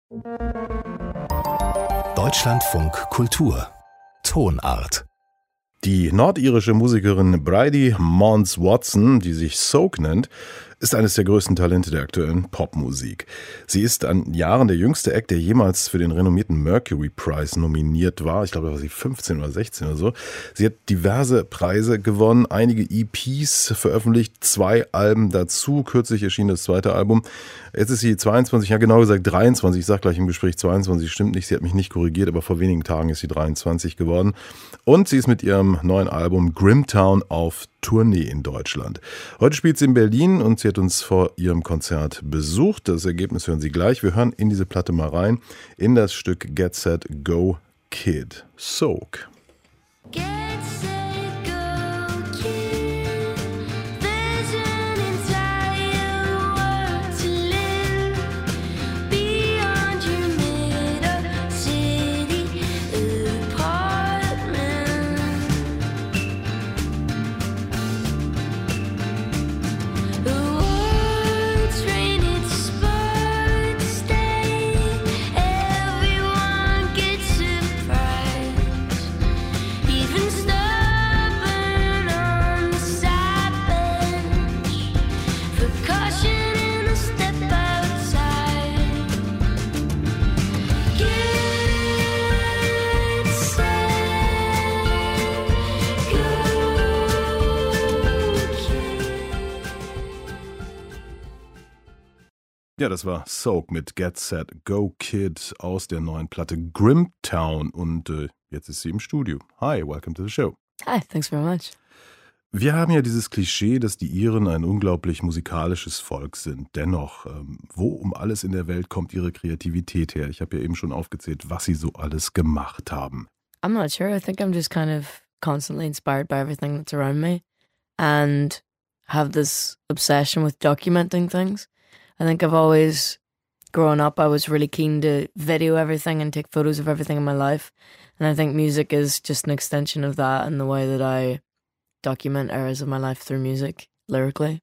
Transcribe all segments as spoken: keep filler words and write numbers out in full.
Deutschlandfunk Kultur Tonart. Die nordirische Musikerin Bridie Mons Watson, die sich Soak nennt, ist eines der größten Talente der aktuellen Popmusik. Sie ist an Jahren der jüngste Act, der jemals für den renommierten Mercury Prize nominiert war. Ich glaube, da war sie fünfzehn oder sechzehn oder so. Sie hat diverse Preise gewonnen, einige E Ps veröffentlicht, zwei Alben dazu. Kürzlich erschien das zweite Album. Jetzt ist sie zweiundzwanzig, ja genau gesagt dreiundzwanzig. Ich sage gleich im Gespräch zweiundzwanzig, stimmt nicht. Sie hat mich nicht korrigiert, aber vor wenigen Tagen ist sie dreiundzwanzig geworden. Und sie ist mit ihrem neuen Album Grimtown auf Tournee in Deutschland. Heute spielt sie in Berlin und sie hat uns vor ihrem Konzert besucht. Das Ergebnis hören Sie gleich. Wir hören in diese Platte mal rein, in das Stück Get Set Go Kid. Soak. Get set, go, kid. There's an entire world to live beyond your middle city apartment. Awards, rated sports stay. Everyone gets surprised. Even stubborn on the side bench. For caution and a step outside. Get set, go, kid. Ja, das war Soak mit Get Set Go Kid aus der neuen Platte Grimtown und äh, jetzt ist sie im Studio. Hi, welcome to the show. Hi, thanks very much. Wir haben ja dieses Klischee, dass die Iren ein unglaublich musikalisches Volk sind. Dennoch, ähm, wo um alles in der Welt kommt ihre Kreativität her? Ich habe ja eben schon aufgezählt, was sie so alles gemacht haben. I'm not sure. I think I'm just kind of constantly inspired by everything that's around me and have this obsession with documenting things. I think I've always, growing up, I was really keen to video everything and take photos of everything in my life. And I think music is just an extension of that and the way that I document eras of my life through music, lyrically.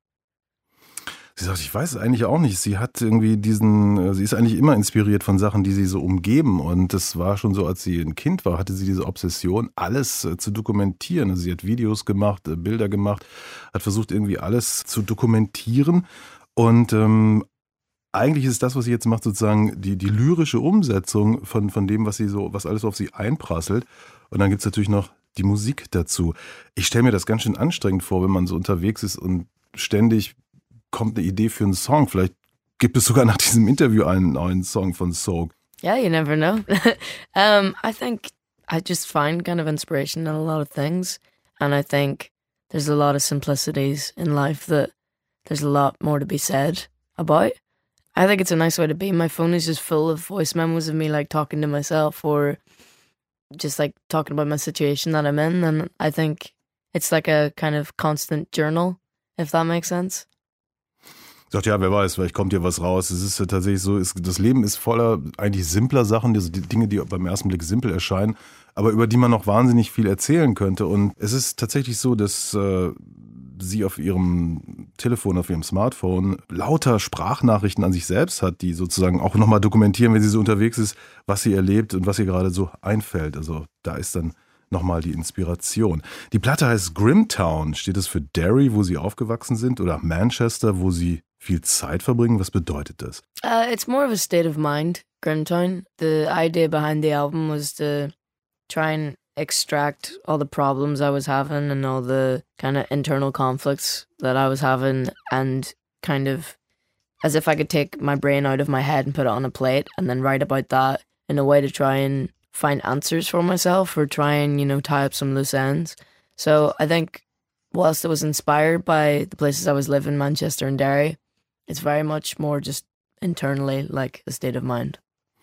Sie sagt, ich weiß es eigentlich auch nicht. Sie hat irgendwie diesen, äh, sie ist eigentlich immer inspiriert von Sachen, die sie so umgeben. Und das war schon so, als sie ein Kind war, hatte sie diese Obsession, alles äh, zu dokumentieren. Also sie hat Videos gemacht, äh, Bilder gemacht, hat versucht irgendwie alles zu dokumentieren. Und ähm, eigentlich ist das, was sie jetzt macht, sozusagen die, die lyrische Umsetzung von, von dem, was sie so, was alles auf sie einprasselt. Und dann gibt's natürlich noch die Musik dazu. Ich stelle mir das ganz schön anstrengend vor, wenn man so unterwegs ist und ständig kommt eine Idee für einen Song. Vielleicht gibt es sogar nach diesem Interview einen neuen Song von Soak. Yeah, you never know. um, I think I just find kind of inspiration in a lot of things. And I think there's a lot of simplicities in life that there's a lot more to be said about. I think it's a nice way to be. My phone is just full of voice memos of me like talking to myself or just like talking about my situation that I'm in. And I think it's like a kind of constant journal, if that makes sense. Sagt, ja, wer weiß, vielleicht kommt hier was raus. Es ist ja tatsächlich so, es, das Leben ist voller eigentlich simpler Sachen, also die Dinge, die beim ersten Blick simpel erscheinen, aber über die man noch wahnsinnig viel erzählen könnte. Und es ist tatsächlich so, dass äh, sie auf ihrem Telefon, auf ihrem Smartphone lauter Sprachnachrichten an sich selbst hat, die sozusagen auch nochmal dokumentieren, wenn sie so unterwegs ist, was sie erlebt und was ihr gerade so einfällt. Also da ist dann nochmal die Inspiration. Die Platte heißt Grimtown. Steht das für Derry, wo sie aufgewachsen sind, oder Manchester, wo sie viel Zeit verbringen? Was bedeutet das? Uh, it's more of a state of mind, Grimtown. The idea behind the album was to try and extract all the problems I was having and all the kind of internal conflicts that I was having, and kind of as if I could take my brain out of my head and put it on a plate and then write about that in a way to try and find answers for myself or try and, you know, tie up some loose ends. So I think whilst it was inspired by the places I was living, Manchester and Derry, it's very much more just internally like a state of mind.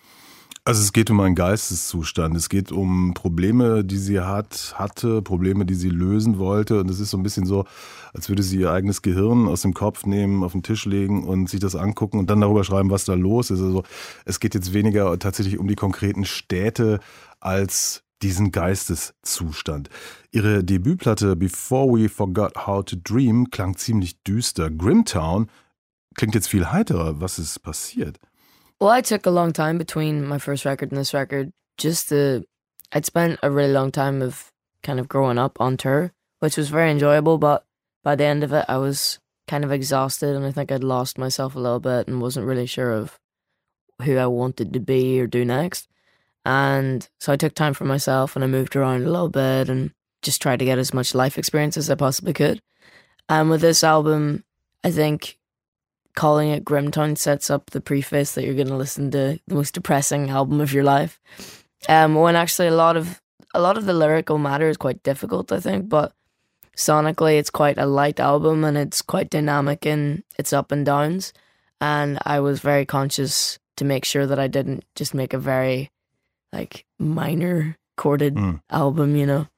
Also es geht um einen Geisteszustand, es geht um Probleme, die sie hat, hatte, Probleme, die sie lösen wollte, und es ist so ein bisschen so, als würde sie ihr eigenes Gehirn aus dem Kopf nehmen, auf den Tisch legen und sich das angucken und dann darüber schreiben, was da los ist. Also es geht jetzt weniger tatsächlich um die konkreten Städte als diesen Geisteszustand. Ihre Debütplatte Before We Forgot How to Dream klang ziemlich düster. Grimtown klingt jetzt viel heiterer. Was ist passiert? Well, I took a long time between my first record and this record. Just the, I'd spent a really long time of kind of growing up on tour, which was very enjoyable, but by the end of it, I was kind of exhausted, and I think I'd lost myself a little bit and wasn't really sure of who I wanted to be or do next. And so I took time for myself, and I moved around a little bit and just tried to get as much life experience as I possibly could. And with this album, I think calling it Grimtown sets up the preface that you're going to listen to the most depressing album of your life. Um, when actually a lot of a lot of the lyrical matter is quite difficult, I think, but sonically it's quite a light album and it's quite dynamic in its up and downs. And I was very conscious to make sure that I didn't just make a very like minor chorded Mm. album, you know.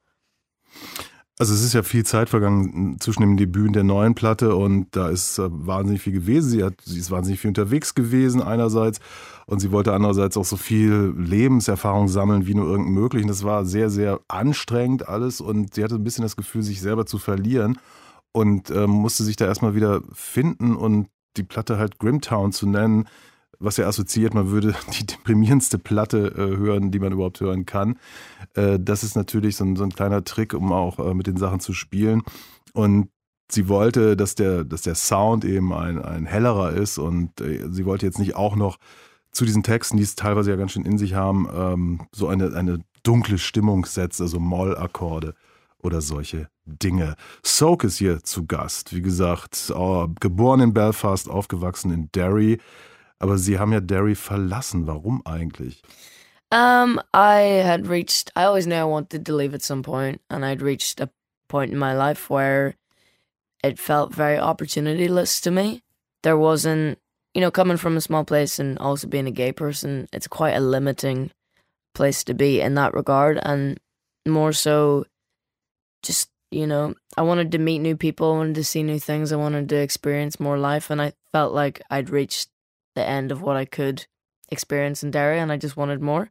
Also es ist ja viel Zeit vergangen zwischen dem Debüt und der neuen Platte und da ist äh, wahnsinnig viel gewesen. Sie, hat, sie ist wahnsinnig viel unterwegs gewesen einerseits und sie wollte andererseits auch so viel Lebenserfahrung sammeln wie nur irgend möglich. Und das war sehr, sehr anstrengend alles und sie hatte ein bisschen das Gefühl, sich selber zu verlieren und äh, musste sich da erstmal wieder finden und die Platte halt Grimtown zu nennen, was ja assoziiert, man würde die deprimierendste Platte äh, hören, die man überhaupt hören kann. Äh, das ist natürlich so ein, so ein kleiner Trick, um auch äh, mit den Sachen zu spielen. Und sie wollte, dass der, dass der Sound eben ein, ein hellerer ist und äh, sie wollte jetzt nicht auch noch zu diesen Texten, die es teilweise ja ganz schön in sich haben, ähm, so eine, eine dunkle Stimmung setzt, also Mollakkorde oder solche Dinge. Soak ist hier zu Gast. Wie gesagt, äh, geboren in Belfast, aufgewachsen in Derry. Aber Sie haben ja Derry verlassen. Warum eigentlich? Um, I had reached, I always knew I wanted to leave at some point, and I'd reached a point in my life where it felt very opportunityless to me. There wasn't, you know, coming from a small place and also being a gay person, it's quite a limiting place to be in that regard, and more so just, you know, I wanted to meet new people, I wanted to see new things, I wanted to experience more life, and I felt like I'd reached the end of what I could experience in Derry, and I just wanted more.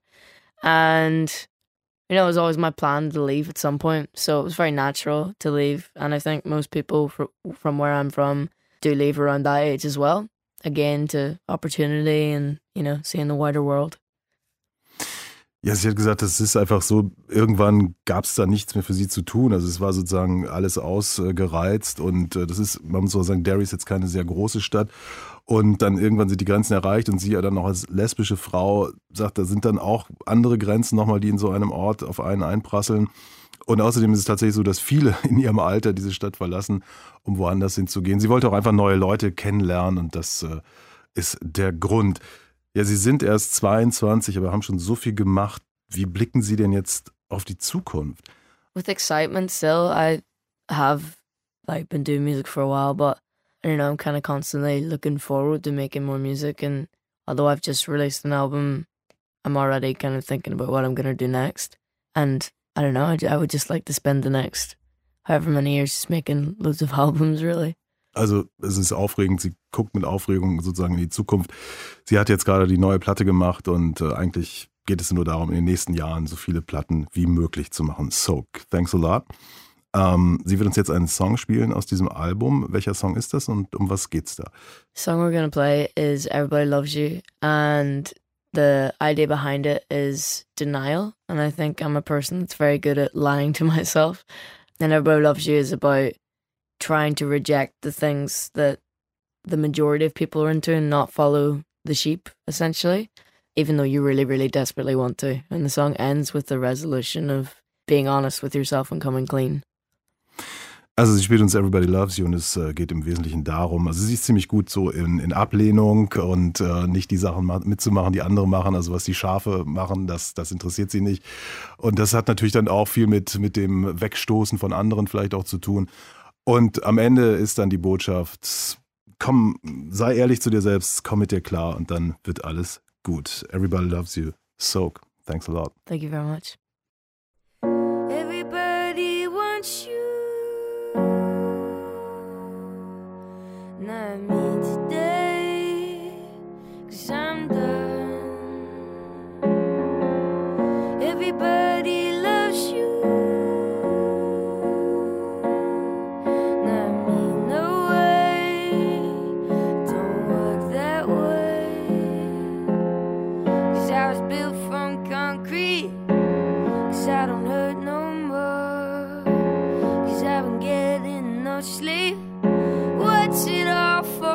And you know, it was always my plan to leave at some point, so it was very natural to leave. And I think most people fr- from where I'm from do leave around that age as well, again to opportunity and, you know, seeing the wider world. Ja, sie hat gesagt, es ist einfach so, irgendwann gab es da nichts mehr für sie zu tun. Also es war sozusagen alles ausgereizt und das ist, man muss auch sagen, Derry ist jetzt keine sehr große Stadt. Und dann irgendwann sind die Grenzen erreicht und sie ja dann auch als lesbische Frau sagt, da sind dann auch andere Grenzen nochmal, die in so einem Ort auf einen einprasseln. Und außerdem ist es tatsächlich so, dass viele in ihrem Alter diese Stadt verlassen, um woanders hinzugehen. Sie wollte auch einfach neue Leute kennenlernen und das äh, ist der Grund. Ja, Sie sind erst zweiundzwanzig, aber haben schon so viel gemacht. Wie blicken Sie denn jetzt auf die Zukunft? With excitement still, I have like been doing music for a while, but I don't know, I'm kind of constantly looking forward to making more music, and although I've just released an album, I'm already kind of thinking about what I'm going to do next. And I don't know, I, I would just like to spend the next however many years just making loads of albums, really. Also es ist aufregend, sie guckt mit Aufregung sozusagen in die Zukunft. Sie hat jetzt gerade die neue Platte gemacht und äh, eigentlich geht es nur darum, in den nächsten Jahren so viele Platten wie möglich zu machen. Soak, thanks a lot. Ähm, sie wird uns jetzt einen Song spielen aus diesem Album. Welcher Song ist das und um was geht's da? The song we're going to play is Everybody Loves You, and the idea behind it is denial, and I think I'm a person that's very good at lying to myself, and Everybody Loves You is about trying to reject the things that the majority of people are into and not follow the sheep, essentially, even though you really, really desperately want to. And the song ends with the resolution of being honest with yourself and coming clean. Also sie spielt uns Everybody Loves You und es äh, geht im Wesentlichen darum, also sie ist ziemlich gut so in, in Ablehnung und äh, nicht die Sachen ma- mitzumachen, die andere machen, also was die Schafe machen, das, das interessiert sie nicht. Und das hat natürlich dann auch viel mit, mit dem Wegstoßen von anderen vielleicht auch zu tun. Und am Ende ist dann die Botschaft, komm, sei ehrlich zu dir selbst, komm mit dir klar und dann wird alles gut. Everybody Loves You. Soak. Thanks a lot. Thank you very much. Everybody wants you, not me today, 'cause I'm done. Everybody loves you, not me, no way, don't work that way. built from concrete. Cause I don't hurt no more. Cause I've been getting no sleep. What's it all for?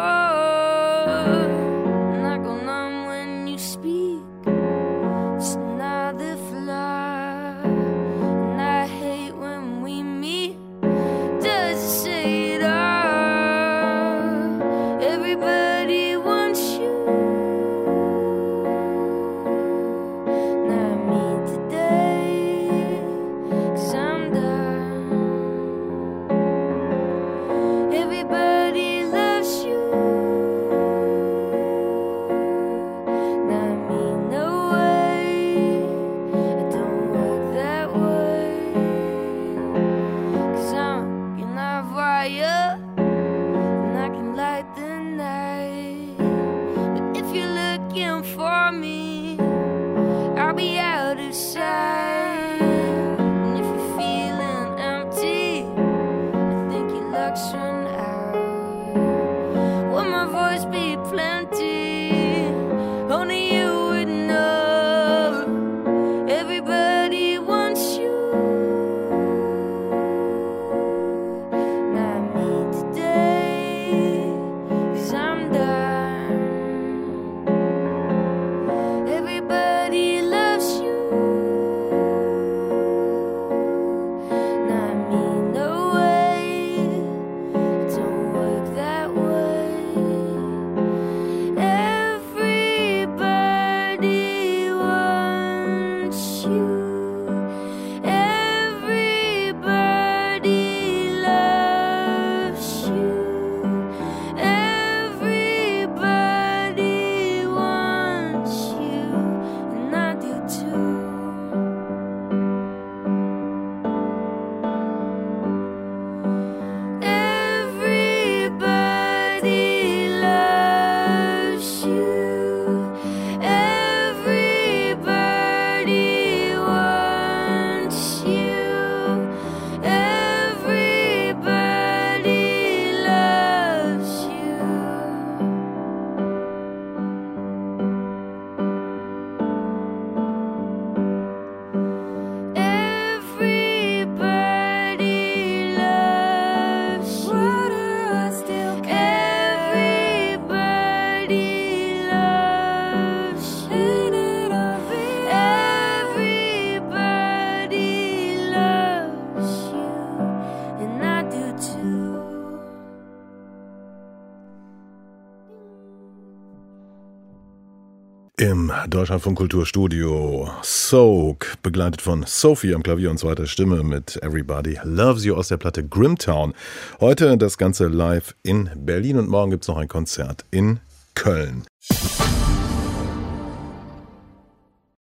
Not go numb when you speak. Just another flaw. And I hate when we meet. Does it say it all? Everybody wants you. Not me today. Cause I'm done. Everybody loves you. Not me, no way. It don't work that way. Cause I'm an fire and I can light the night. But if you're looking for me, I'll be out of sight. And if you're feeling empty, I think your luck's run out. Will my voice be plenty? Only you would know. Everybody wants you. Not me today. Cause I'm done. Everybody loves you. Not me, no way. It don't work that way. Everybody wants you. Everybody loves you. Everybody wants you. And I do too. Everybody loves you. Everybody wants you. Everybody loves you. Everybody loves you. Everybody loves you. Everybody loves you. And I do too. Im Deutschlandfunk Kulturstudio Soak, begleitet von Sophie am Klavier und zweiter Stimme mit Everybody Loves You aus der Platte Grimtown. Heute das Ganze live in Berlin und morgen gibt es noch ein Konzert in Köln.